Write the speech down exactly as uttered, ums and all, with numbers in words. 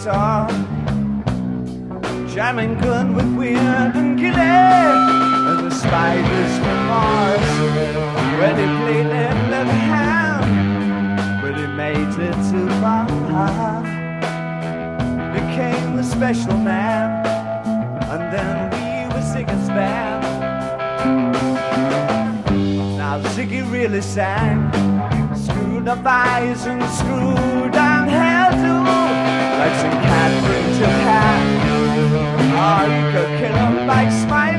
guitar, jamming good with Weird and Gilly and the Spiders from Mars. When he played that left hand, but he made it too far. Became the special man, and then we were Ziggy's band. Now Ziggy really sang, screwed up eyes and screwed down hairdo, like some cat from Japan. Oh, you could kill him by smile